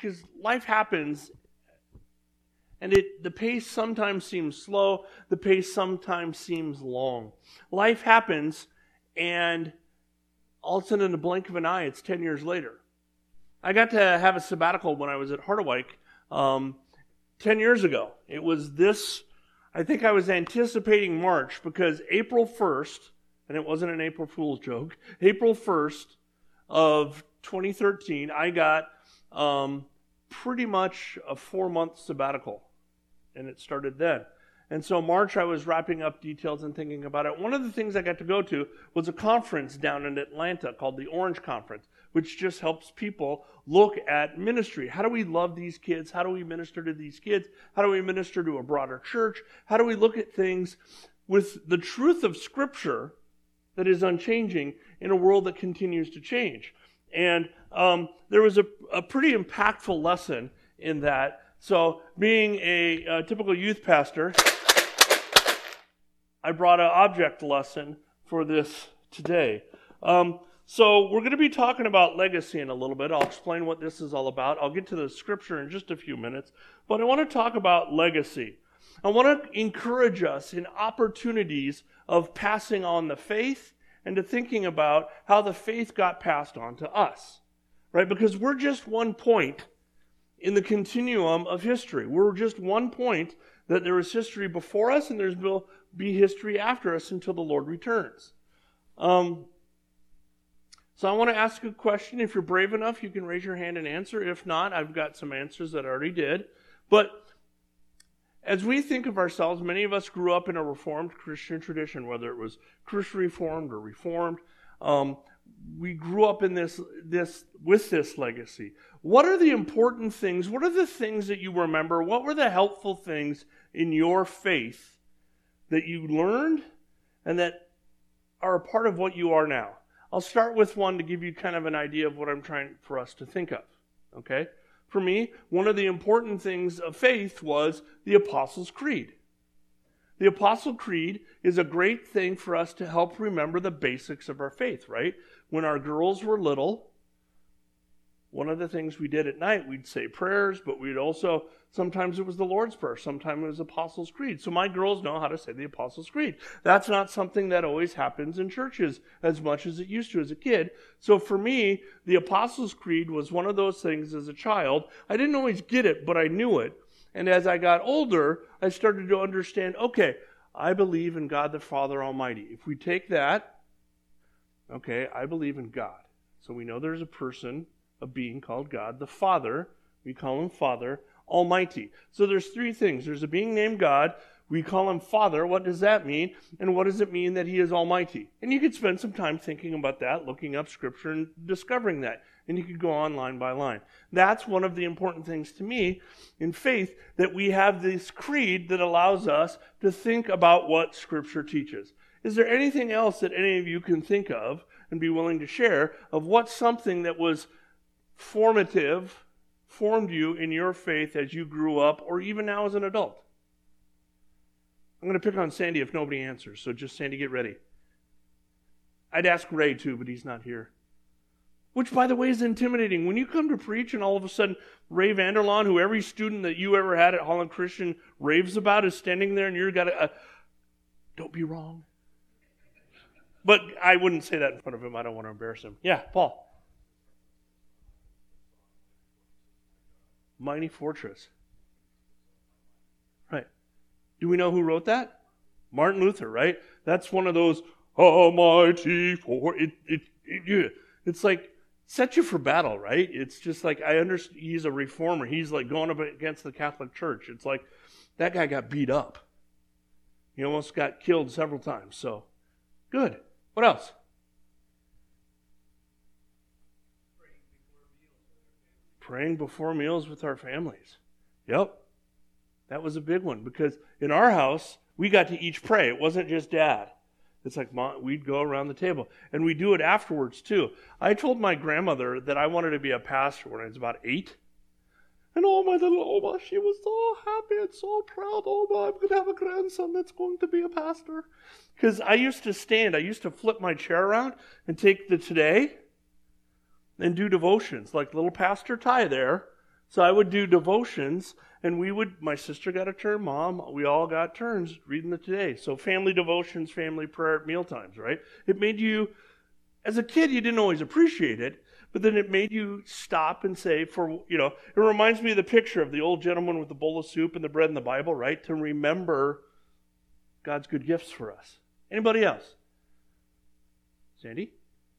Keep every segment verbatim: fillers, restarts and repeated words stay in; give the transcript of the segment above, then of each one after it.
because life happens, and it the pace sometimes seems slow, the pace sometimes seems long. Life happens, and all of a sudden, in the blink of an eye, it's ten years later. I got to have a sabbatical when I was at Harderwyk um, ten years ago. It was this, I think I was anticipating March, because April first, and it wasn't an April Fool's joke, April first of twenty thirteen, I got um, pretty much a four-month sabbatical, and it started then. And so March, I was wrapping up details and thinking about it. One of the things I got to go to was a conference down in Atlanta called the Orange Conference, which just helps people look at ministry. How do we love these kids? How do we minister to these kids? How do we minister to a broader church? How do we look at things with the truth of Scripture that is unchanging in a world that continues to change? And um, there was a, a pretty impactful lesson in that. So being a, a typical youth pastor, I brought an object lesson for this today. Um, so we're going to be talking about legacy in a little bit. I'll explain what this is all about. I'll get to the scripture in just a few minutes. But I want to talk about legacy. I want to encourage us in opportunities of passing on the faith and to thinking about how the faith got passed on to us. Right? Because we're just one point in the continuum of history. We're just one point that there is history before us and there's will be history after us until the Lord returns. Um, so I want to ask a question. If you're brave enough, you can raise your hand and answer. If not, I've got some answers that I already did. But as we think of ourselves, many of us grew up in a Reformed Christian tradition, whether it was Christian Reformed or Reformed. Um, we grew up in this, this with this legacy. What are the important things? What are the things that you remember? What were the helpful things in your faith that you learned and that are a part of what you are now? I'll start with one to give you kind of an idea of what I'm trying for us to think of. Okay? For me, one of the important things of faith was the Apostles' Creed. The Apostle Creed is a great thing for us to help remember the basics of our faith, right? When our girls were little, one of the things we did at night, we'd say prayers, but we'd also, sometimes it was the Lord's Prayer, sometimes it was Apostles' Creed. So my girls know how to say the Apostles' Creed. That's not something that always happens in churches as much as it used to as a kid. So for me, the Apostles' Creed was one of those things as a child. I didn't always get it, but I knew it. And as I got older, I started to understand, okay, I believe in God the Father Almighty. If we take that, okay, I believe in God. So we know there's a person, a being called God, the Father. We call him Father Almighty. So there's three things. There's a being named God. We call him Father. What does that mean? And what does it mean that he is Almighty? And you could spend some time thinking about that, looking up Scripture and discovering that. And you could go on line by line. That's one of the important things to me in faith, that we have this creed that allows us to think about what Scripture teaches. Is there anything else that any of you can think of and be willing to share of what something that was formative, formed you in your faith as you grew up or even now as an adult? I'm going to pick on Sandy if nobody answers, so just Sandy, get ready. I'd ask Ray too, but he's not here. Which, by the way, is intimidating. When you come to preach and all of a sudden Ray Vanderlaan, who every student that you ever had at Holland Christian raves about, is standing there and you've got to, uh, don't be wrong. But I wouldn't say that in front of him. I don't want to embarrass him. Yeah, Paul. Mighty Fortress. Right. Do we know who wrote that? Martin Luther, right? That's one of those, Almighty for it, it, it, it's like, set you for battle, right? It's just like, I understand he's a reformer. He's like going up against the Catholic Church. It's like, that guy got beat up. He almost got killed several times. So, good. What else? Praying before meals with our families. Yep. That was a big one, because in our house, we got to each pray. It wasn't just Dad. It's like, Mom, we'd go around the table. And we do it afterwards, too. I told my grandmother that I wanted to be a pastor when I was about eight. And oh, my little Oma, she was so happy and so proud. Oma, I'm going to have a grandson that's going to be a pastor. Because I used to stand, I used to flip my chair around and take the today and do devotions, like little Pastor Ty there, So I would do devotions, and we would, my sister got a turn, Mom, we all got turns reading the Today. So family devotions, family prayer at mealtimes, right? It made you, as a kid, you didn't always appreciate it, but then it made you stop and say, for, you know, it reminds me of the picture of the old gentleman with the bowl of soup and the bread and the Bible, right? To remember God's good gifts for us. Anybody else? Sandy?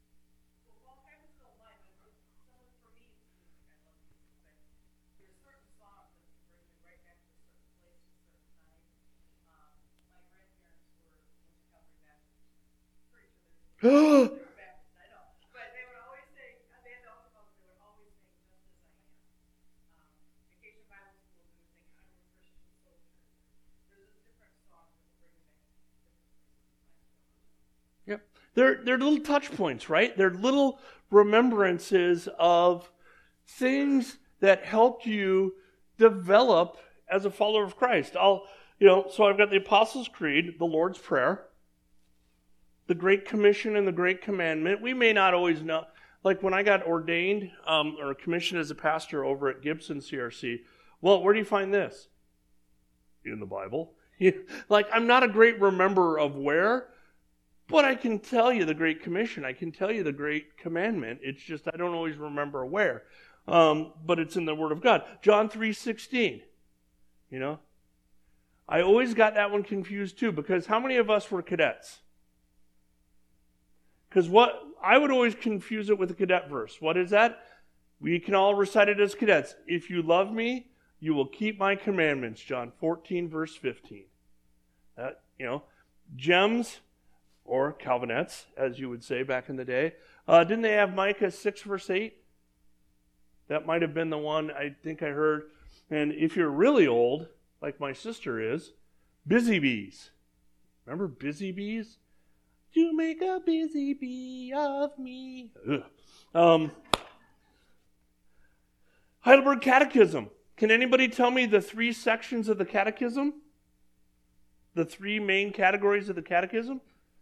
Yep. They're, they're little touch points, right? They're little remembrances of things that helped you develop as a follower of Christ. I'll, you know, so I've got the Apostles' Creed, the Lord's Prayer, the Great Commission and the Great Commandment. We may not always know. Like when I got ordained um, or commissioned as a pastor over at Gibson C R C, well, where do you find this? In the Bible. Like, I'm not a great rememberer of where, but I can tell you the Great Commission. I can tell you the Great Commandment. It's just I don't always remember where. Um, but it's in the Word of God. John three sixteen. You know? I always got that one confused too, because how many of us were cadets? Because what I would always confuse it with the cadet verse. What is that? We can all recite it as cadets. If you love me, you will keep my commandments. John fourteen, verse fifteen. That, you know, gems, or Calvinettes, as you would say back in the day. Uh, didn't they have Micah six, verse eight? That might have been the one I think I heard. And if you're really old, like my sister is, busy bees. Remember busy bees? To make a busy bee of me. Um, Heidelberg Catechism. Can anybody tell me the three sections of the Catechism? The three main categories of the Catechism?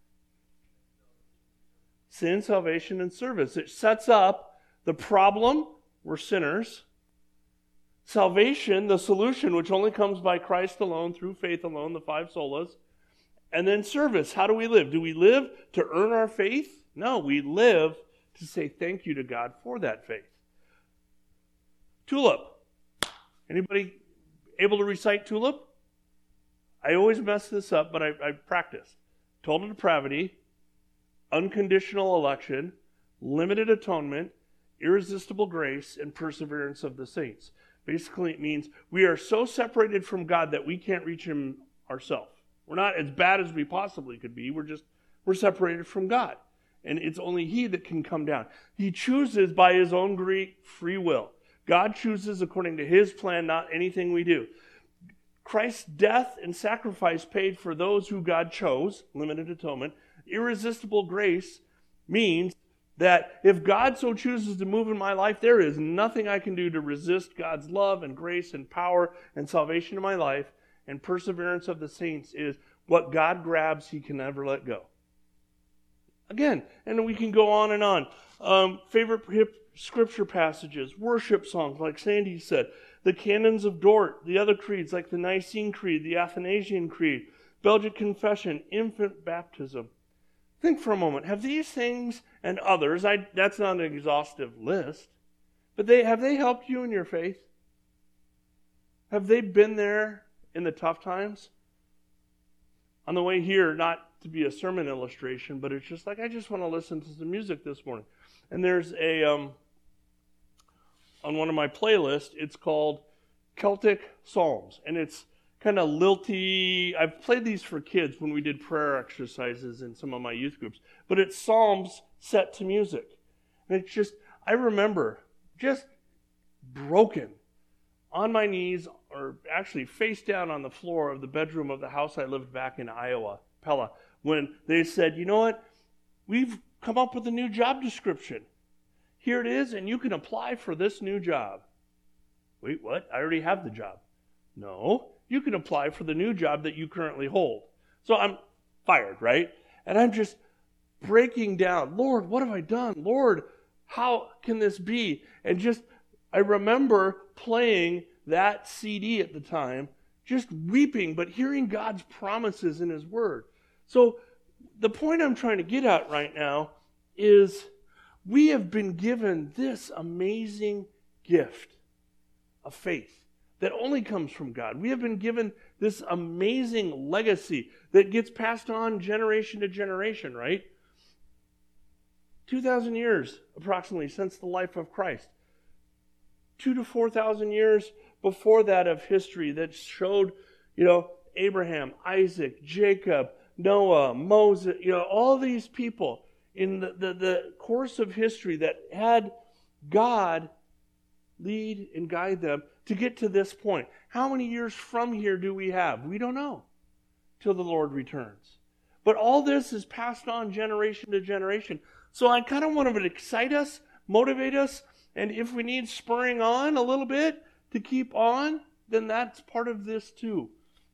Sin, salvation, and service. It sets up the problem, we're sinners. Salvation, the solution, which only comes by Christ alone, through faith alone, the five solas. And then service, how do we live? Do we live to earn our faith? No, we live to say thank you to God for that faith. Tulip. Anybody able to recite Tulip? I always mess this up, but I, I practice. Total depravity, unconditional election, limited atonement, irresistible grace, and perseverance of the saints. Basically, it means we are so separated from God that we can't reach Him ourselves. We're not as bad as we possibly could be. We're just, we're separated from God. And it's only He that can come down. He chooses by His own great free will. God chooses according to His plan, not anything we do. Christ's death and sacrifice paid for those who God chose, limited atonement. Irresistible grace means that if God so chooses to move in my life, there is nothing I can do to resist God's love and grace and power and salvation in my life. And perseverance of the saints is what God grabs, He can never let go. Again, and we can go on and on. Um, favorite hip scripture passages, worship songs, like Sandy said, the canons of Dort, the other creeds, like the Nicene Creed, the Athanasian Creed, Belgic Confession, infant baptism. Think for a moment. Have these things and others, I, that's not an exhaustive list, but they have they helped you in your faith? Have they been there in the tough times? On the way here, not to be a sermon illustration, but it's just like, I just want to listen to some music this morning. And there's a, um, on one of my playlists, it's called Celtic Psalms. And it's kind of lilty. I've played these for kids when we did prayer exercises in some of my youth groups. But it's psalms set to music. And it's just, I remember just broken on my knees, or actually face down on the floor of the bedroom of the house I lived back in Iowa, Pella, when they said, you know what, we've come up with a new job description. Here it is, and you can apply for this new job. Wait, what? I already have the job. No, you can apply for the new job that you currently hold. So I'm fired, right? And I'm just breaking down. Lord, what have I done? Lord, how can this be? And just I remember playing that C D at the time, just weeping, but hearing God's promises in His Word. So the point I'm trying to get at right now is we have been given this amazing gift of faith that only comes from God. We have been given this amazing legacy that gets passed on generation to generation, right? two thousand years approximately since the life of Christ. Two to four thousand years before that of history that showed, you know, Abraham, Isaac, Jacob, Noah, Moses, you know, all these people in the, the, the course of history that had God lead and guide them to get to this point. How many years from here do we have? We don't know till the Lord returns. But all this is passed on generation to generation. So I kind of want to excite us, motivate us, and if we need spurring on a little bit to keep on, then that's part of this too.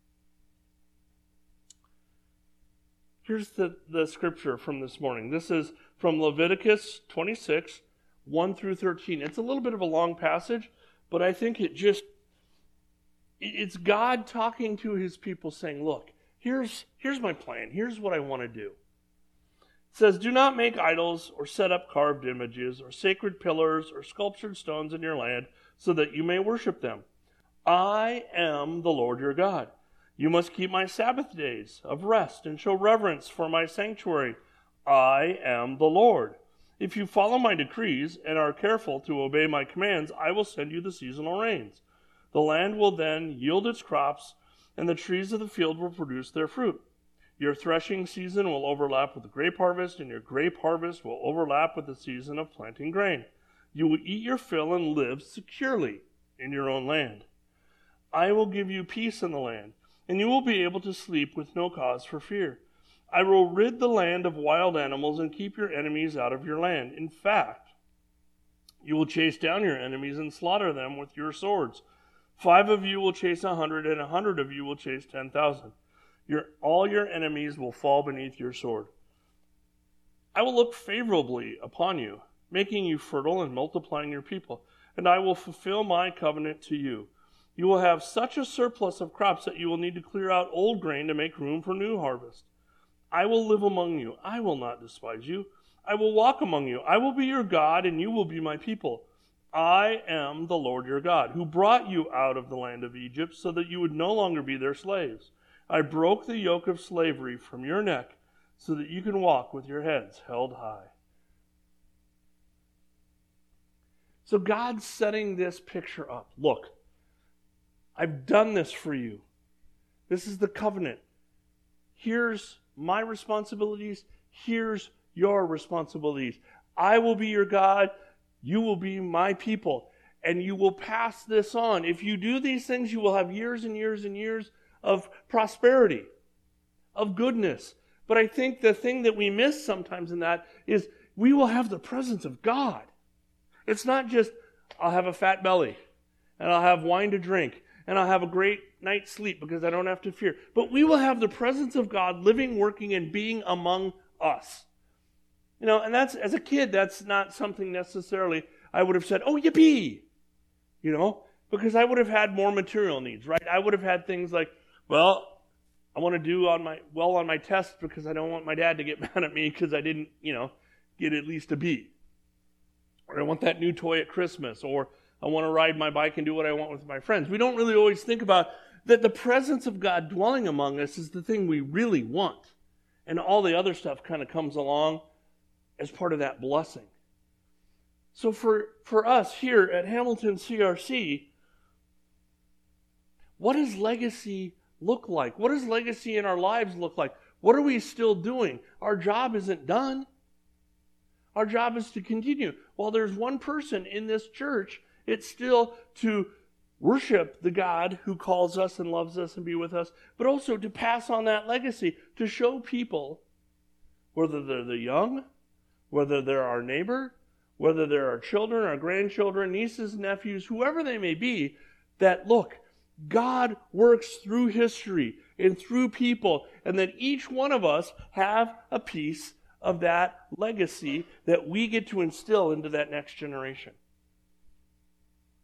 Here's the, the scripture from this morning. This is from Leviticus twenty-six, one through thirteen. It's a little bit of a long passage, but I think it just, it's God talking to His people saying, look, here's, here's my plan. Here's what I want to do. It says, do not make idols or set up carved images or sacred pillars or sculptured stones in your land so that you may worship them. I am the Lord your God. You must keep my Sabbath days of rest and show reverence for my sanctuary. I am the Lord. If you follow my decrees and are careful to obey my commands, I will send you the seasonal rains. The land will then yield its crops, and the trees of the field will produce their fruit. Your threshing season will overlap with the grape harvest, and your grape harvest will overlap with the season of planting grain. You will eat your fill and live securely in your own land. I will give you peace in the land, and you will be able to sleep with no cause for fear. I will rid the land of wild animals and keep your enemies out of your land. In fact, you will chase down your enemies and slaughter them with your swords. Five of you will chase a hundred, and a hundred of you will chase ten thousand. Your, all your enemies will fall beneath your sword. I will look favorably upon you, making you fertile and multiplying your people, and I will fulfill my covenant to you. You will have such a surplus of crops that you will need to clear out old grain to make room for new harvest. I will live among you. I will not despise you. I will walk among you. I will be your God, and you will be my people. I am the Lord your God, who brought you out of the land of Egypt so that you would no longer be their slaves. I broke the yoke of slavery from your neck so that you can walk with your heads held high. So God's setting this picture up. Look, I've done this for you. This is the covenant. Here's my responsibilities. Here's your responsibilities. I will be your God. You will be my people. And you will pass this on. If you do these things, you will have years and years and years of prosperity, of goodness. But I think the thing that we miss sometimes in that is we will have the presence of God. It's not just, I'll have a fat belly, and I'll have wine to drink, and I'll have a great night's sleep because I don't have to fear. But we will have the presence of God living, working, and being among us. You know, and that's, as a kid, that's not something necessarily I would have said, oh, yippee! You know, because I would have had more material needs, right? I would have had things like, well, I want to do on my well on my test because I don't want my dad to get mad at me because I didn't, you know, get at least a B. Or I want that new toy at Christmas, or I want to ride my bike and do what I want with my friends. We don't really always think about that the presence of God dwelling among us is the thing we really want. And all the other stuff kind of comes along as part of that blessing. So for, for us here at Hamilton C R C, what does legacy look like? What does legacy in our lives look like? What are we still doing? Our job isn't done. Our job is to continue. While there's one person in this church, it's still to worship the God who calls us and loves us and be with us, but also to pass on that legacy, to show people, whether they're the young, whether they're our neighbor, whether they're our children, our grandchildren, nieces, nephews, whoever they may be, that look, God works through history and through people, and that each one of us have a piece of that legacy that we get to instill into that next generation.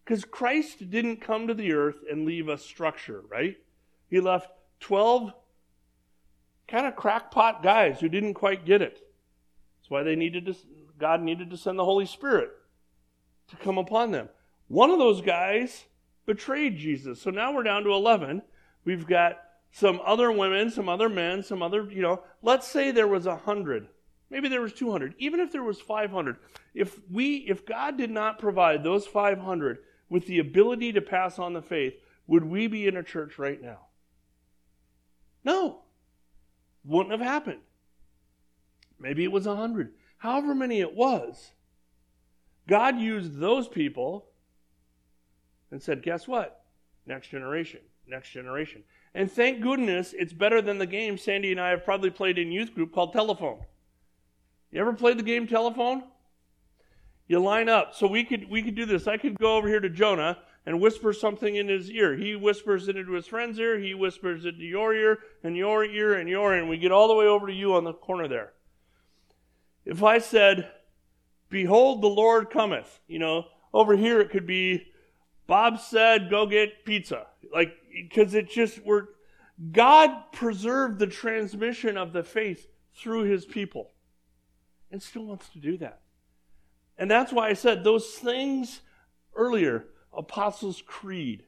Because Christ didn't come to the earth and leave a structure, right? He left twelve kind of crackpot guys who didn't quite get it. That's why they needed to, God needed to send the Holy Spirit to come upon them. One of those guys betrayed Jesus. So now we're down to eleven. We've got some other women, some other men, some other, you know, let's say there was a hundred. Maybe there was two hundred. Even if there was five hundred. If we, if God did not provide those five hundred with the ability to pass on the faith, would we be in a church right now? No. Wouldn't have happened. Maybe it was a hundred. However many it was, God used those people and said, guess what? Next generation, next generation. And thank goodness it's better than the game Sandy and I have probably played in youth group called Telephone. You ever played the game Telephone? You line up. So we could we could do this. I could go over here to Jonah and whisper something in his ear. He whispers it into his friend's ear. He whispers it to your ear and your ear and your ear. And we get all the way over to you on the corner there. If I said, behold, the Lord cometh. You know, over here it could be, Bob said, go get pizza. Like, because it just, we're, God preserved the transmission of the faith through his people. And still wants to do that. And that's why I said those things earlier, Apostles' Creed,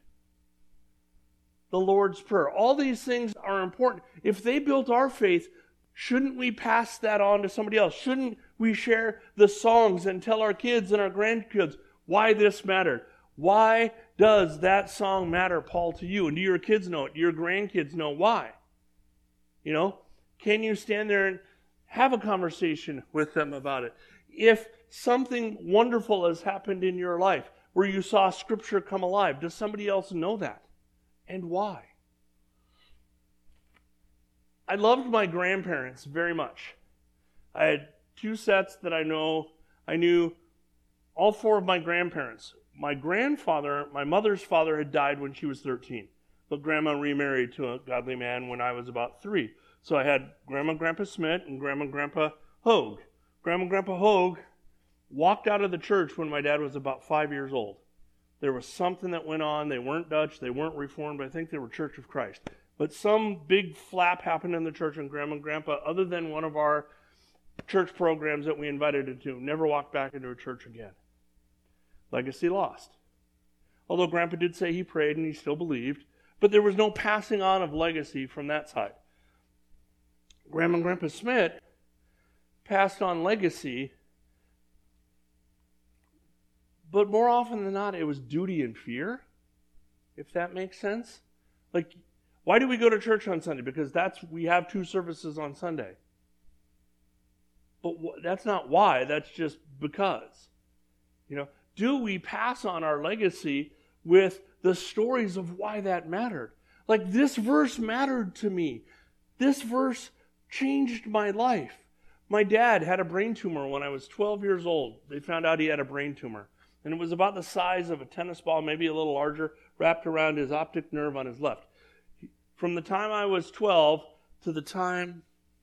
the Lord's Prayer, all these things are important. If they built our faith, shouldn't we pass that on to somebody else? Shouldn't we share the songs and tell our kids and our grandkids why this mattered? Why does that song matter, Paul, to you? And do your kids know it? Do your grandkids know why? You know, can you stand there and have a conversation with them about it? If something wonderful has happened in your life where you saw Scripture come alive, does somebody else know that? And why? I loved my grandparents very much. I had two sets that I know. I knew all four of my grandparents. My grandfather, my mother's father, had died when she was thirteen. But Grandma remarried to a godly man when I was about three. So I had Grandma and Grandpa Smith and Grandma and Grandpa Hogue. Grandma and Grandpa Hogue walked out of the church when my dad was about five years old. There was something that went on. They weren't Dutch. They weren't Reformed. I think they were Church of Christ. But some big flap happened in the church, and Grandma and Grandpa, other than one of our church programs that we invited them to, never walked back into a church again. Legacy lost. Although Grandpa did say he prayed and he still believed, but there was no passing on of legacy from that side. Grandma and Grandpa Smith passed on legacy, but more often than not, it was duty and fear, if that makes sense. Like, why do we go to church on Sunday? Because that's we have two services on Sunday. But wh- that's not why, that's just because. You know, do we pass on our legacy with the stories of why that mattered? Like, this verse mattered to me. This verse changed my life. My dad had a brain tumor when I was twelve years old. They found out he had a brain tumor. And it was about the size of a tennis ball, maybe a little larger, wrapped around his optic nerve on his left. From the time I was twelve to the time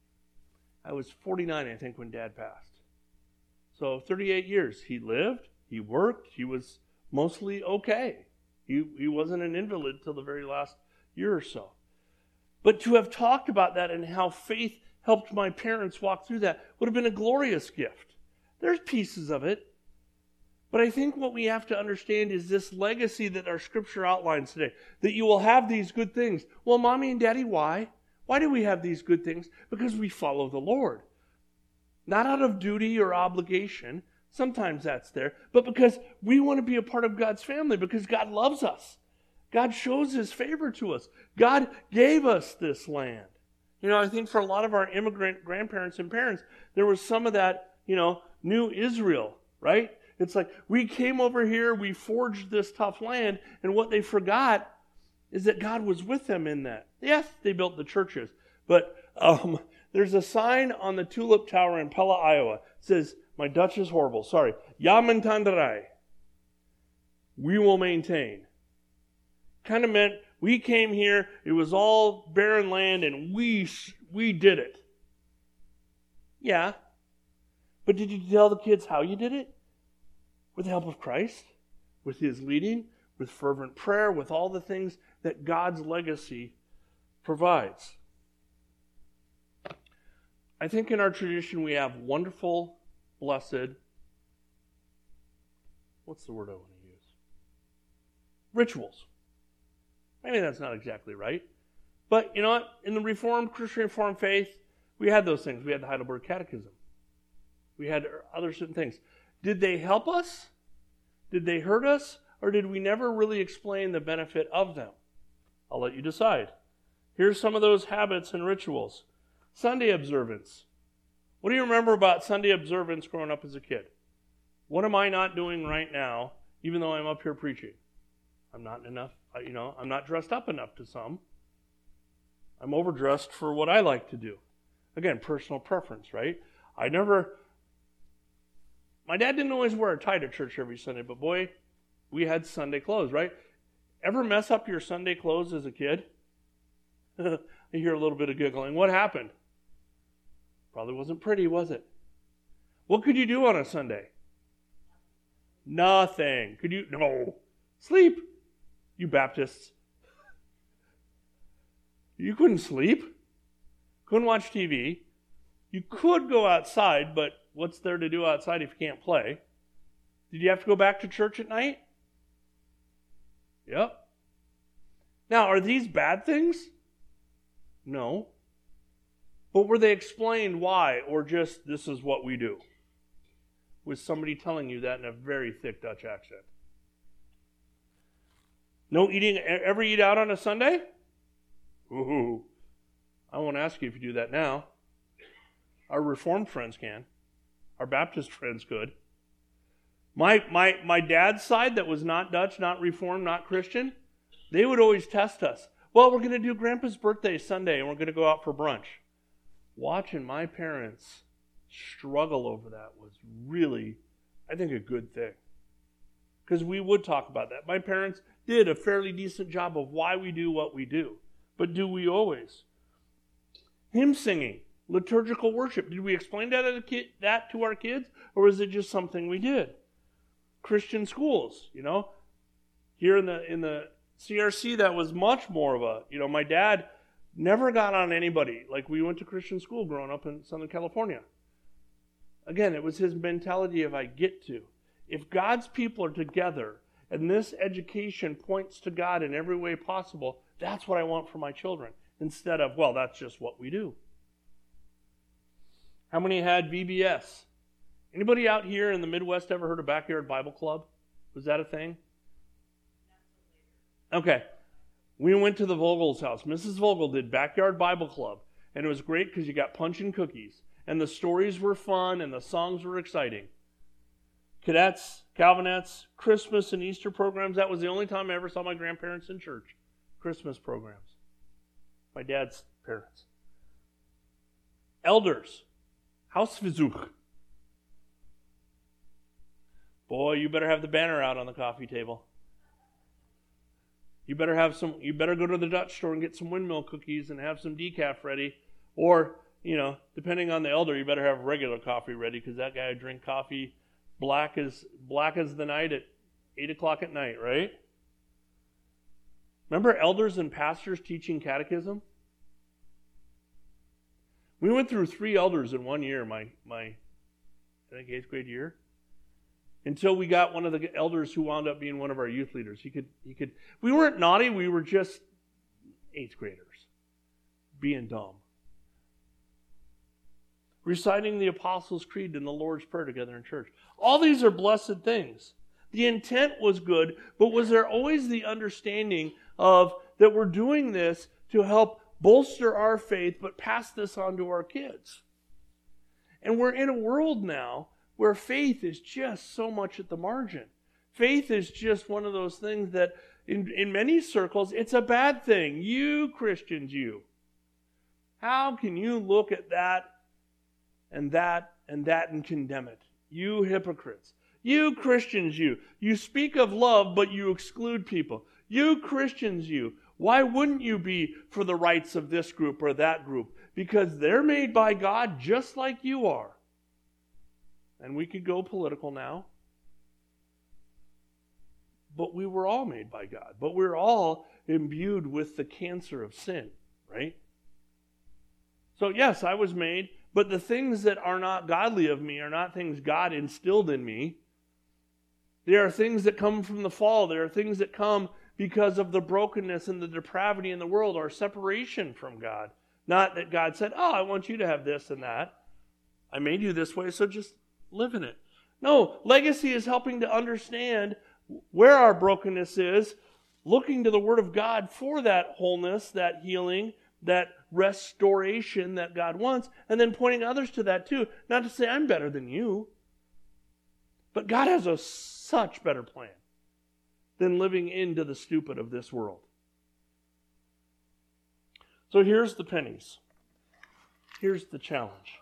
I was forty-nine, I think, when Dad passed. So thirty-eight years. He lived, he worked, he was mostly okay. He, he wasn't an invalid till the very last year or so. But to have talked about that and how faith helped my parents walk through that would have been a glorious gift. There's pieces of it. But I think what we have to understand is this legacy that our scripture outlines today, that you will have these good things. Well, Mommy and Daddy, why? Why do we have these good things? Because we follow the Lord. Not out of duty or obligation. Sometimes that's there. But because we want to be a part of God's family, because God loves us. God shows his favor to us. God gave us this land. You know, I think for a lot of our immigrant grandparents and parents, there was some of that, you know, new Israel, right? It's like, we came over here, we forged this tough land, and what they forgot is that God was with them in that. Yes, they built the churches, but um, there's a sign on the Tulip Tower in Pella, Iowa. It says, my Dutch is horrible, sorry. Ja maintainderij. We will maintain. Kind of meant, we came here, it was all barren land, and we we did it. Yeah. But did you tell the kids how you did it? With the help of Christ? with his leading, with fervent prayer, with all the things that God's legacy provides. I think in our tradition we have wonderful, blessed, what's the word I want to use? Rituals. Maybe that's not exactly right. But you know what? In the Reformed, Christian Reformed faith, we had those things. We had the Heidelberg Catechism. We had other certain things. Did they help us? Did they hurt us? Or did we never really explain the benefit of them? I'll let you decide. Here's some of those habits and rituals. Sunday observance. What do you remember about Sunday observance growing up as a kid? What am I not doing right now, even though I'm up here preaching? I'm not enough, you know, I'm not dressed up enough to some. I'm overdressed for what I like to do. Again, personal preference, right? I never, my dad didn't always wear a tie to church every Sunday, but boy, we had Sunday clothes, right? Ever mess up your Sunday clothes as a kid? You hear a little bit of giggling. What happened? Probably wasn't pretty, was it? What could you do on a Sunday? Nothing. Could you? No. Sleep. You Baptists. You couldn't sleep. Couldn't watch T V. You could go outside, but what's there to do outside if you can't play? Did you have to go back to church at night? Yep. Now, are these bad things? No. But were they explained why, or just this is what we do? Was somebody telling you that in a very thick Dutch accent? No eating, ever eat out on a Sunday? Ooh, I won't ask you if you do that now. Our Reformed friends can. Our Baptist friends could. My, my, my dad's side that was not Dutch, not Reformed, not Christian, they would always test us. Well, we're going to do Grandpa's birthday Sunday, and we're going to go out for brunch. Watching my parents struggle over that was really, I think, a good thing. Because we would talk about that. My parents did a fairly decent job of why we do what we do. But do we always? Hymn singing, liturgical worship. Did we explain that, as a kid, that to our kids? Or was it just something we did? Christian schools, you know. Here in the in the C R C, that was much more of a, you know, my dad never got on anybody. Like, we went to Christian school growing up in Southern California. Again, it was his mentality of I get to. If God's people are together and this education points to God in every way possible, that's what I want for my children. Instead of, well, that's just what we do. How many had V B S? Anybody out here in the Midwest ever heard of Backyard Bible Club? Was that a thing? Okay. We went to the Vogel's house. Missus Vogel did Backyard Bible Club. And it was great because you got punch and cookies. And the stories were fun and the songs were exciting. Cadets, Calvinettes, Christmas and Easter programs. That was the only time I ever saw my grandparents in church. Christmas programs. My dad's parents. Elders. Hausbesuch. Boy, you better have the banner out on the coffee table. You better have some. You better go to the Dutch store and get some windmill cookies and have some decaf ready. Or, you know, depending on the elder, you better have regular coffee ready because that guy would drink coffee black as black as the night at eight o'clock at night, right? Remember elders and pastors teaching catechism? We went through three elders in one year, my my I think eighth grade year. Until we got one of the elders who wound up being one of our youth leaders. He could, he could. We weren't naughty. We were just eighth graders, being dumb. Reciting the Apostles' Creed and the Lord's Prayer together in church. All these are blessed things. The intent was good, but was there always the understanding of that we're doing this to help bolster our faith, but pass this on to our kids? And we're in a world now where faith is just so much at the margin. Faith is just one of those things that in, in many circles, it's a bad thing. You Christians, you. How can you look at that and that and that and condemn it? You hypocrites. You Christians, you. You speak of love, but you exclude people. You Christians, you. Why wouldn't you be for the rights of this group or that group? Because they're made by God just like you are. And we could go political now. but we were all made by God. But we're all imbued with the cancer of sin, right? So yes, I was made, but the things that are not godly of me are not things God instilled in me. They are things that come from the fall. They are things that come because of the brokenness and the depravity in the world, our separation from God. Not that God said, oh, I want you to have this and that. I made you this way, so just live in it. No, legacy is helping to understand where our brokenness is, looking to the Word of God for that wholeness, that healing, that restoration that God wants, and then pointing others to that too. Not to say I'm better than you, but God has a such better plan than living into the stupid of this world. So here's the pennies. Here's the challenge.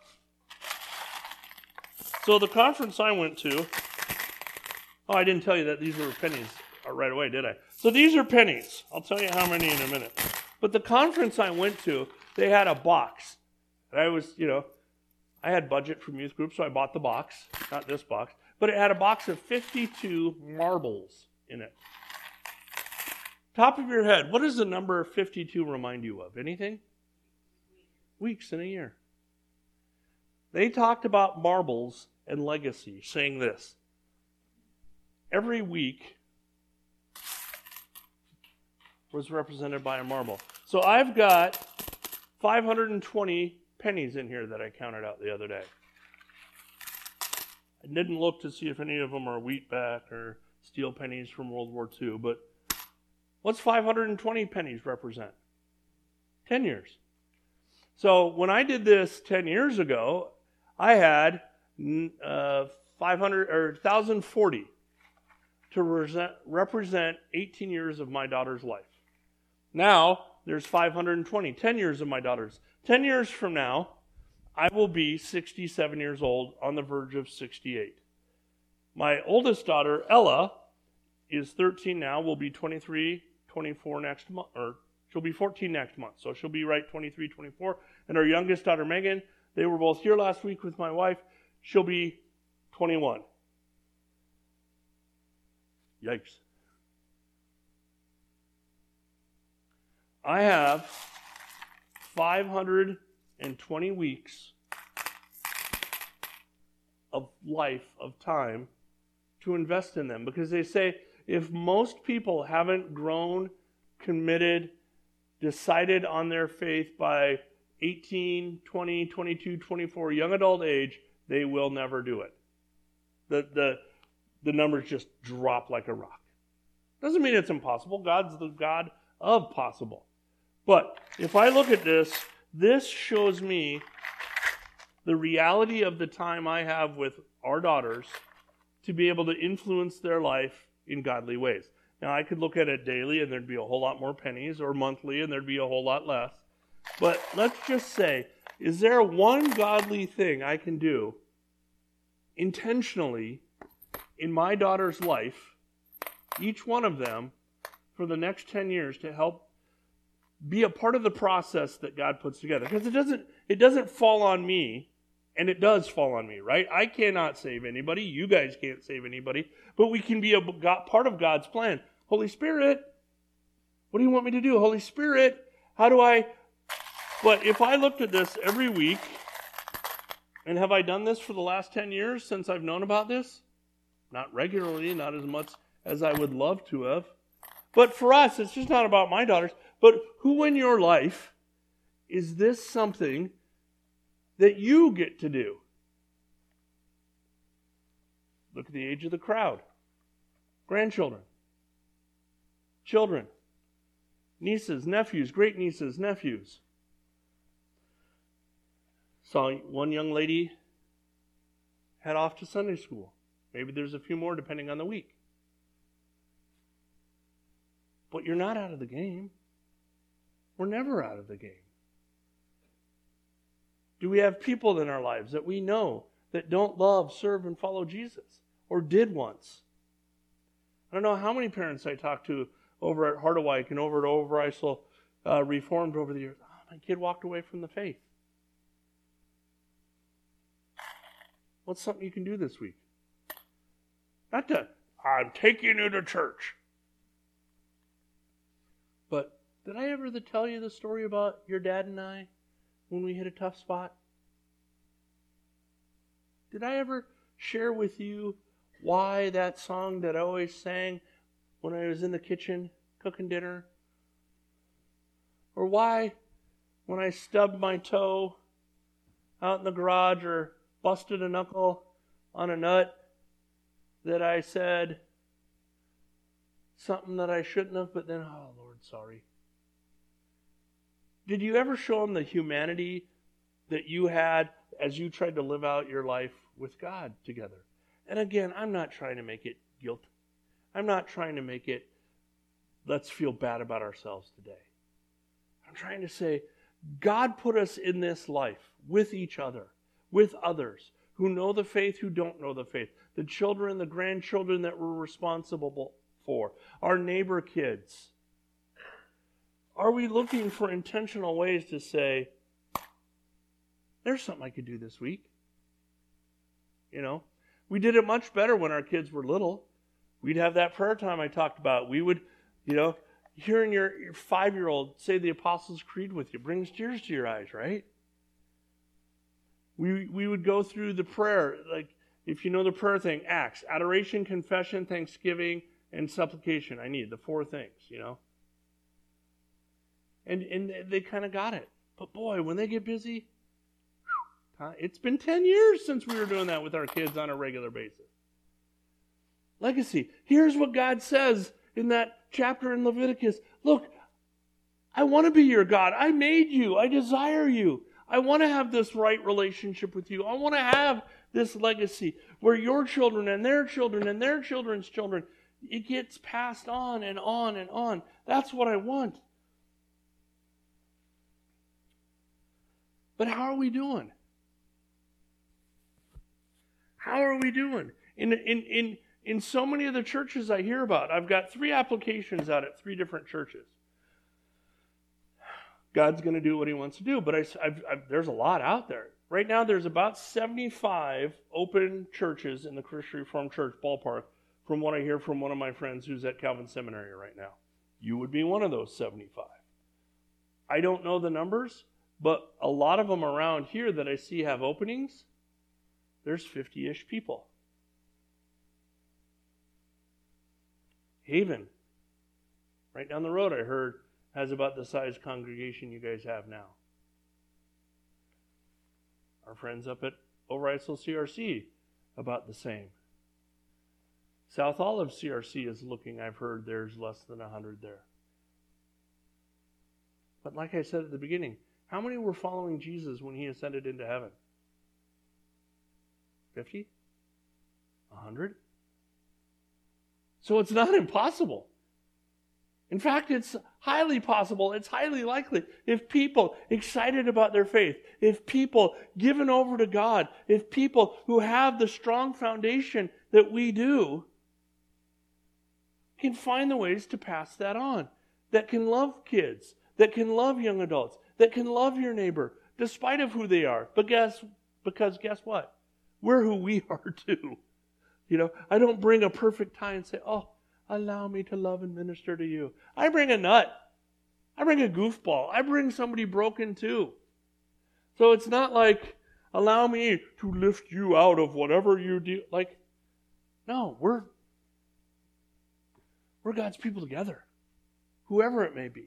So the conference I went to, oh, I didn't tell you that these were pennies right away, did I? So these are pennies. I'll tell you how many in a minute. But the conference I went to, they had a box. And I was, you know, I had budget from youth group, so I bought the box. Not this box. But it had a box of fifty-two marbles in it. Top of your head, what does the number fifty-two remind you of? Anything? Weeks in a year. They talked about marbles and legacy, saying this. Every week was represented by a marble. So I've got five hundred twenty pennies in here that I counted out the other day. I didn't look to see if any of them are wheatback or steel pennies from World War Two, but what's five hundred twenty pennies represent? ten years. So when I did this ten years ago, I had uh, five hundred or one thousand forty to resent, represent eighteen years of my daughter's life. Now, there's five hundred twenty, ten years of my daughter's. ten years from now, I will be sixty-seven years old, on the verge of sixty-eight. My oldest daughter, Ella, is thirteen now, will be twenty-three, twenty-four next month, or she'll be fourteen next month, so she'll be right twenty-three, twenty-four. And our youngest daughter, Megan, they were both here last week with my wife, she'll be twenty-one. Yikes. I have five hundred twenty weeks of life, of time, to invest in them. Because they say if most people haven't grown, committed, decided on their faith by eighteen, twenty, twenty-two, twenty-four, young adult age, they will never do it. The, the, the numbers just drop like a rock. Doesn't mean it's impossible. God's the God of possible. But if I look at this, this shows me the reality of the time I have with our daughters to be able to influence their life in godly ways. Now, I could look at it daily and there'd be a whole lot more pennies, or monthly and there'd be a whole lot less. But let's just say, is there one godly thing I can do intentionally in my daughter's life, each one of them, for the next ten years to help be a part of the process that God puts together? Because it doesn't, it doesn't fall on me, and it does fall on me, right? I cannot save anybody. You guys can't save anybody. But we can be a part of God's plan. Holy Spirit, what do you want me to do? Holy Spirit, how do I... But if I looked at this every week, and have I done this for the last ten years since I've known about this? Not regularly, not as much as I would love to have. But for us, it's just not about my daughters. But who in your life is this something that you get to do? Look at the age of the crowd. Grandchildren. Children. Nieces, nephews, great nieces, nephews. Saw one young lady head off to Sunday school. Maybe there's a few more depending on the week. But you're not out of the game. We're never out of the game. Do we have people in our lives that we know that don't love, serve, and follow Jesus? Or did once? I don't know how many parents I talked to over at Harderwyk and over at Overijssel uh, Reformed over the years. Oh, my kid walked away from the faith. What's something you can do this week? Not to, I'm taking you to church. But did I ever tell you the story about your dad and I when we hit a tough spot? Did I ever share with you why that song that I always sang when I was in the kitchen cooking dinner? Or why when I stubbed my toe out in the garage or busted a knuckle on a nut that I said something that I shouldn't have, but then, oh Lord, sorry. Did you ever show them the humanity that you had as you tried to live out your life with God together? And again, I'm not trying to make it guilt. I'm not trying to make it, let's feel bad about ourselves today. I'm trying to say, God put us in this life with each other, with others who know the faith, who don't know the faith, the children, the grandchildren that we're responsible for, our neighbor kids. Are we looking for intentional ways to say, there's something I could do this week? You know, we did it much better when our kids were little. We'd have that prayer time I talked about. We would, you know, hearing your, your five-year-old say the Apostles' Creed with you brings tears to your eyes, right? We we would go through the prayer, like if you know the prayer thing, Acts, adoration, confession, thanksgiving, and supplication. I need the four things, you know. And and they kind of got it. But boy, when they get busy, whew, it's been ten years since we were doing that with our kids on a regular basis. Legacy. Here's what God says in that chapter in Leviticus. Look, I want to be your God. I made you. I desire you. I want to have this right relationship with you. I want to have this legacy where your children and their children and their children's children, it gets passed on and on and on. That's what I want. But how are we doing? How are we doing? In in in in so many of the churches I hear about, I've got three applications out at three different churches. God's going to do what he wants to do, but I, I've, I've, there's a lot out there. Right now there's about seventy-five open churches in the Christian Reformed Church ballpark, from what I hear from one of my friends who's at Calvin Seminary right now. You would be one of those seventy-five. I don't know the numbers, but a lot of them around here that I see have openings, there's fifty-ish people. Haven, right down the road, I heard, has about the size congregation you guys have now. Our friends up at O'Reilly C R C, about the same. South Olive C R C is looking, I've heard there's less than one hundred there. But like I said at the beginning, how many were following Jesus when he ascended into heaven? fifty? one hundred? So it's not impossible. In fact, it's highly possible, it's highly likely, if people excited about their faith, if people given over to God, if people who have the strong foundation that we do, can find the ways to pass that on, that can love kids, that can love young adults, that can love your neighbor, despite of who they are. But guess, because guess what? We're who we are too. You know, I don't bring a perfect tie and say, oh, allow me to love and minister to you. I bring a nut. I bring a goofball. I bring somebody broken too. So it's not like, allow me to lift you out of whatever you do. Like, no, we're, we're God's people together. Whoever it may be.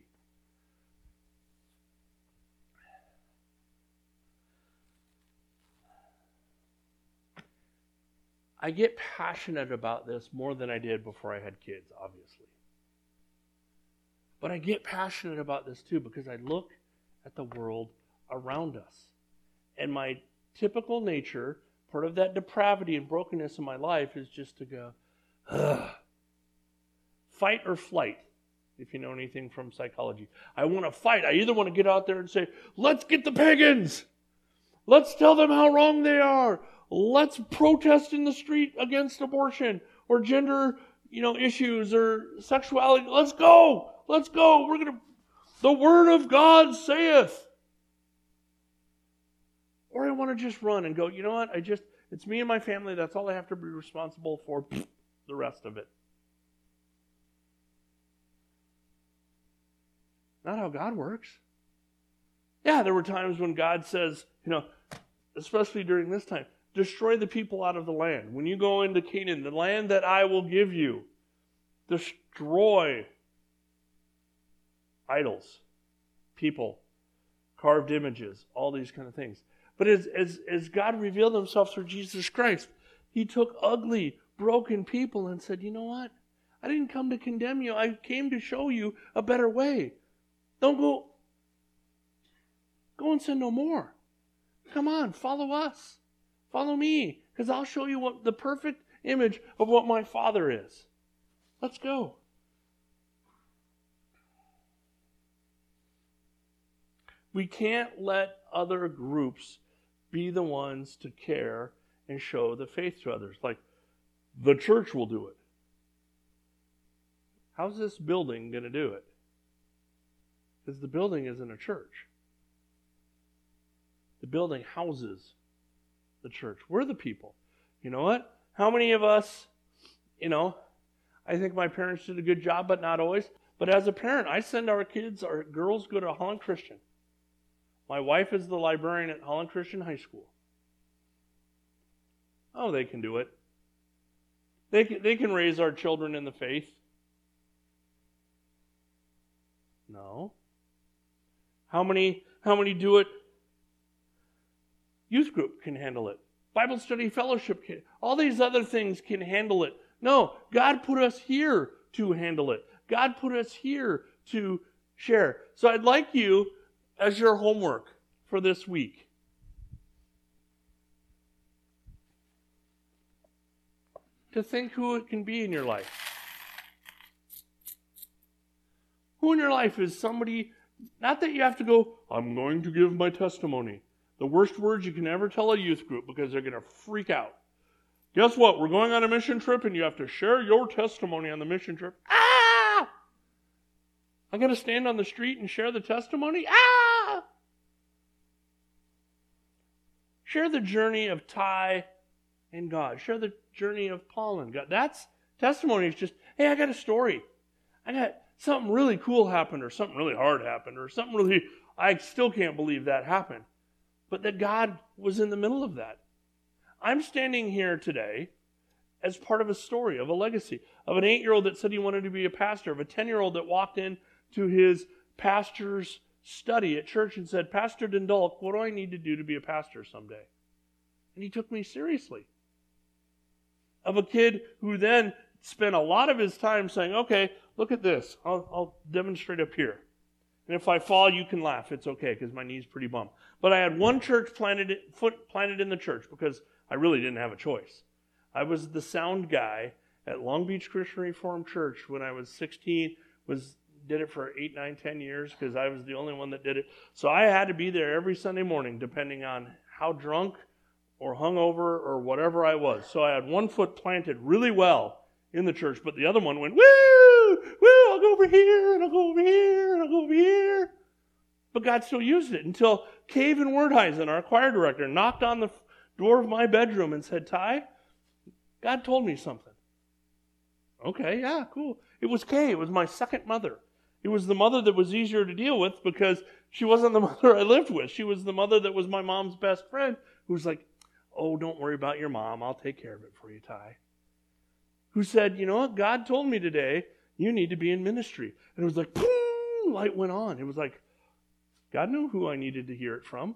I get passionate about this more than I did before I had kids, obviously. But I get passionate about this too because I look at the world around us. And my typical nature, part of that depravity and brokenness in my life, is just to go, ugh. Fight or flight, if you know anything from psychology. I want to fight. I either want to get out there and say, let's get the pagans. Let's tell them how wrong they are. Let's protest in the street against abortion or gender, you know, issues or sexuality. Let's go. Let's go. We're going to, the word of God saith. Or I want to just run and go, you know what? I just, it's me and my family. That's all I have to be responsible for. The rest of it. Not how God works. Yeah, there were times when God says, you know, especially during this time, destroy the people out of the land. When you go into Canaan, the land that I will give you, destroy idols, people, carved images, all these kind of things. But as, as, as God revealed himself through Jesus Christ, he took ugly, broken people and said, you know what? I didn't come to condemn you. I came to show you a better way. Don't go, go and sin no more. Come on, follow us. Follow me, because I'll show you what the perfect image of what my Father is. Let's go. We can't let other groups be the ones to care and show the faith to others. Like, the church will do it. How's this building going to do it? Because the building isn't a church. The building houses the church. We're the people. You know what? How many of us, you know, I think my parents did a good job, but not always. But as a parent, I send our kids, our girls go to Holland Christian. My wife is the librarian at Holland Christian High School. Oh, they can do it. They can, they can raise our children in the faith. No. How many, how many do it? Youth group can handle it. Bible study fellowship can. All these other things can handle it. No, God put us here to handle it. God put us here to share. So I'd like you, as your homework for this week, to think who it can be in your life. Who in your life is somebody, not that you have to go, I'm going to give my testimony. The worst words you can ever tell a youth group, because they're going to freak out. Guess what? We're going on a mission trip and you have to share your testimony on the mission trip. Ah! I'm going to stand on the street and share the testimony? Ah! Share the journey of Ty and God. Share the journey of Paul and God. That's testimony. Is just, hey, I got a story. I got something really cool happened, or something really hard happened, or something really, I still can't believe that happened. But that God was in the middle of that. I'm standing here today as part of a story, of a legacy, of an eight-year-old that said he wanted to be a pastor, of a ten-year-old that walked in to his pastor's study at church and said, Pastor Dundalk, what do I need to do to be a pastor someday? And he took me seriously. Of a kid who then spent a lot of his time saying, okay, look at this. I'll, I'll demonstrate up here. And if I fall, you can laugh. It's okay, because my knee's pretty bummed. But I had one church planted, foot planted in the church, because I really didn't have a choice. I was the sound guy at Long Beach Christian Reformed Church when I was sixteen, was did it for eight, nine, ten years, because I was the only one that did it. So I had to be there every Sunday morning, depending on how drunk or hungover or whatever I was. So I had one foot planted really well in the church, but the other one went, woo, woo, I'll go over here, and I'll go over here, and I'll go over here. But God still used it until Cave and Wordheisen, our choir director, knocked on the door of my bedroom and said, Ty, God told me something. Okay, yeah, cool. It was Kay. It was my second mother. It was the mother that was easier to deal with, because she wasn't the mother I lived with. She was the mother that was my mom's best friend, who was like, oh, don't worry about your mom. I'll take care of it for you, Ty. Who said, you know what? God told me today you need to be in ministry. And it was like, boom, light went on. It was like, God knew who I needed to hear it from.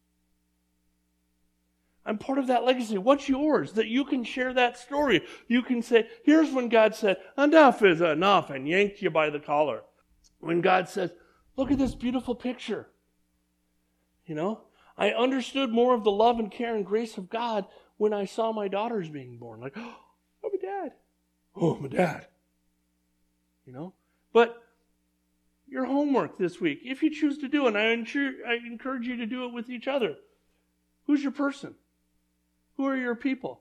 I'm part of that legacy. What's yours? That you can share that story. You can say, here's when God said, enough is enough, and yanked you by the collar. When God says, look at this beautiful picture. You know, I understood more of the love and care and grace of God when I saw my daughters being born. Like, oh, my dad. Oh, my dad. You know, but your homework this week, if you choose to do it, and I, ensure, I encourage you to do it with each other. Who's your person? Who are your people?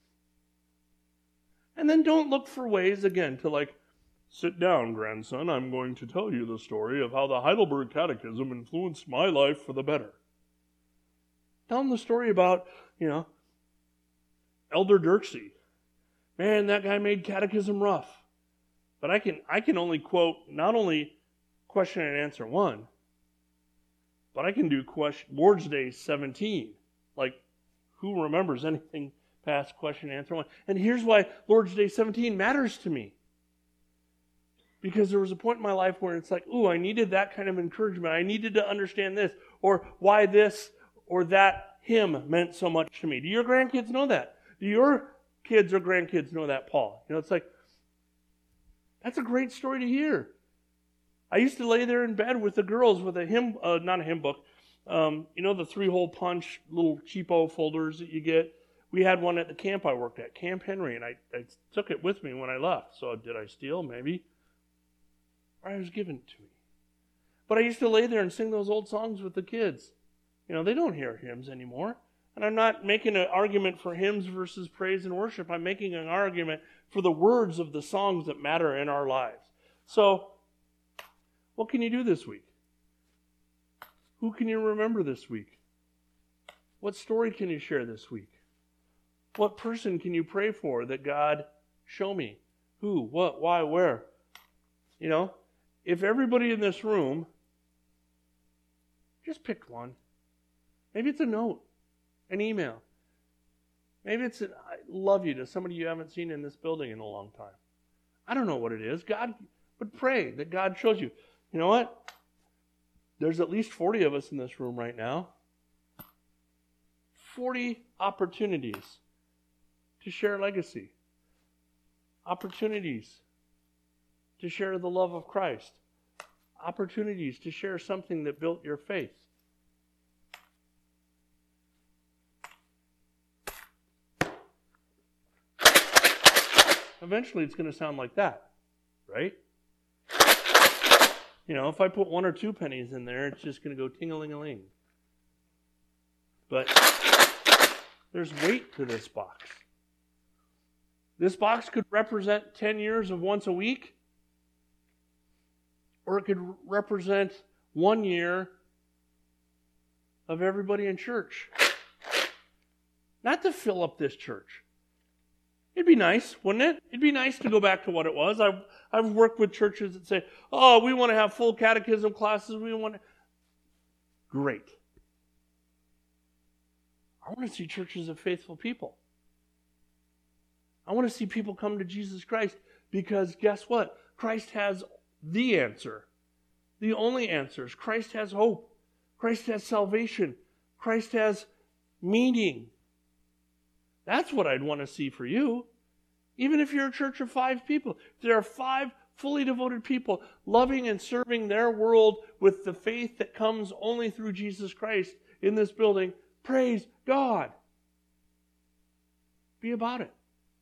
And then don't look for ways, again, to like, sit down, grandson. I'm going to tell you the story of how the Heidelberg Catechism influenced my life for the better. Tell them the story about, you know, Elder Dirksey. Man, that guy made catechism rough. But I can I can only quote, not only question and answer one, but I can do question, Lord's Day seventeen. Like, who remembers anything past question and answer one? And here's why Lord's Day seventeen matters to me. Because there was a point in my life where it's like, ooh, I needed that kind of encouragement. I needed to understand this, or why this or that hymn meant so much to me. Do your grandkids know that? Do your kids or grandkids know that, Paul? You know, it's like, that's a great story to hear. I used to lay there in bed with the girls with a hymn, uh, not a hymn book, um, you know, the three-hole punch, little cheapo folders that you get. We had one at the camp I worked at, Camp Henry, and I, I took it with me when I left. So did I steal? Maybe. Or it was given to me. But I used to lay there and sing those old songs with the kids. You know, they don't hear hymns anymore. And I'm not making an argument for hymns versus praise and worship. I'm making an argument for the words of the songs that matter in our lives. So, what can you do this week? Who can you remember this week? What story can you share this week? What person can you pray for that God show me? Who, what, why, where? You know, if everybody in this room, just pick one. Maybe it's a note, an email. Maybe it's an I love you to somebody you haven't seen in this building in a long time. I don't know what it is. God, but pray that God shows you. You know what? There's at least forty of us in this room right now. forty opportunities to share legacy. Opportunities to share the love of Christ. Opportunities to share something that built your faith. Eventually it's going to sound like that, right? You know, if I put one or two pennies in there, it's just going to go ting-a-ling-a-ling. But there's weight to this box. This box could represent ten years of once a week, or it could represent one year of everybody in church. Not to fill up this church. It'd be nice, wouldn't it? It'd be nice to go back to what it was. I've, I've worked with churches that say, oh, we want to have full catechism classes. We want to... Great. I want to see churches of faithful people. I want to see people come to Jesus Christ because guess what? Christ has the answer. The only answers. Christ has hope. Christ has salvation. Christ has meaning. That's what I'd want to see for you. Even if you're a church of five people. If there are five fully devoted people loving and serving their world with the faith that comes only through Jesus Christ in this building, praise God. Be about it.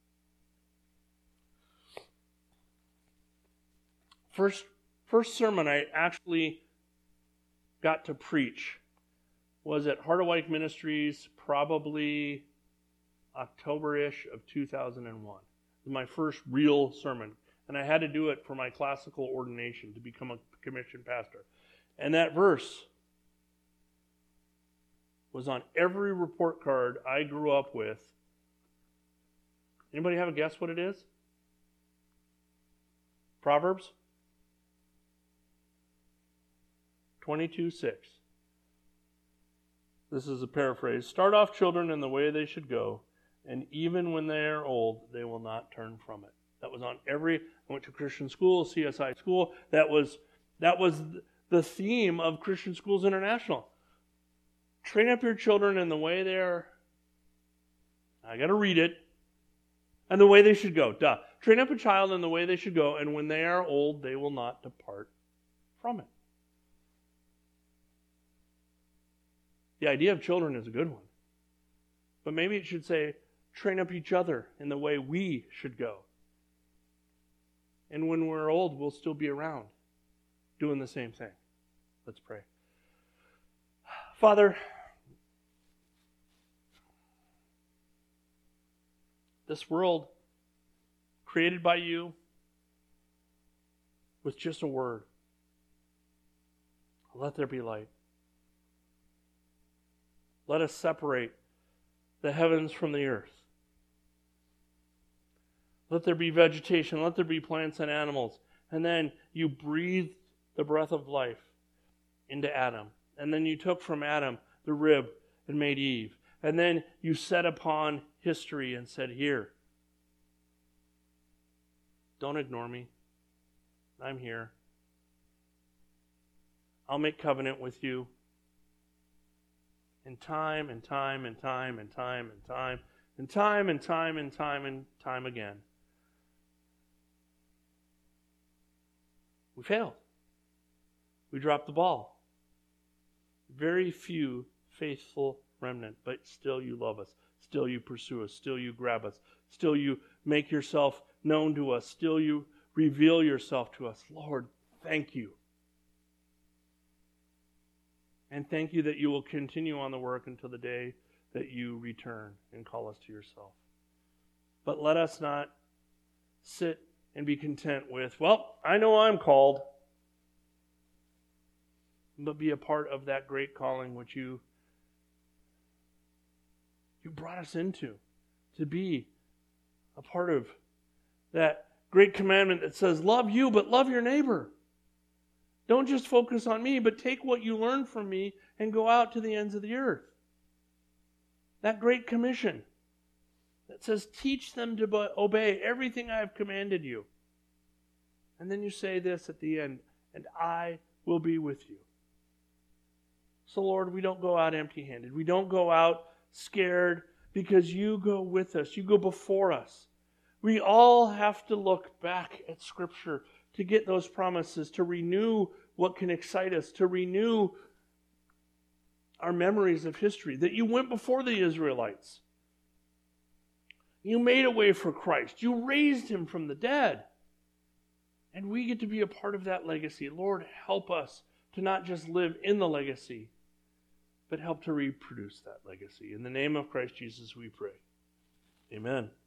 First, first sermon I actually got to preach was at Harderwyk Ministries, probably October-ish of two thousand one. It was my first real sermon. And I had to do it for my classical ordination to become a commissioned pastor. And that verse was on every report card I grew up with. Anybody have a guess what it is? Proverbs twenty-two six. This is a paraphrase. Start off children in the way they should go, and even when they are old, they will not turn from it. That was on every, I went to Christian school, C S I school. That was, that was the theme of Christian Schools International. Train up your children in the way they are, I got to read it, and the way they should go. Duh. Train up a child in the way they should go, and when they are old, they will not depart from it. The idea of children is a good one. But maybe it should say, train up each other in the way we should go. And when we're old, we'll still be around doing the same thing. Let's pray. Father, this world created by you with just a word. Let there be light. Let us separate the heavens from the earth. Let there be vegetation. Let there be plants and animals. And then you breathed the breath of life into Adam. And then you took from Adam the rib and made Eve. And then you set upon history and said, here, don't ignore me. I'm here. I'll make covenant with you. And time and time and time and time and time and time and time and time and time again, we failed. We dropped the ball. Very few faithful remnant, but still you love us. Still you pursue us. Still you grab us. Still you make yourself known to us. Still you reveal yourself to us. Lord, thank you. And thank you that you will continue on the work until the day that you return and call us to yourself. But let us not sit and be content with, well, I know I'm called. But be a part of that great calling which you, you brought us into. To be a part of that great commandment that says, love you, but love your neighbor. Don't just focus on me, but take what you learned from me and go out to the ends of the earth. That great commission that says, teach them to obey everything I have commanded you. And then you say this at the end, and I will be with you. So Lord, we don't go out empty-handed. We don't go out scared because you go with us. You go before us. We all have to look back at Scripture to get those promises, to renew what can excite us, to renew our memories of history, that you went before the Israelites. You made a way for Christ. You raised him from the dead. And we get to be a part of that legacy. Lord, help us to not just live in the legacy, but help to reproduce that legacy. In the name of Christ Jesus we pray. Amen.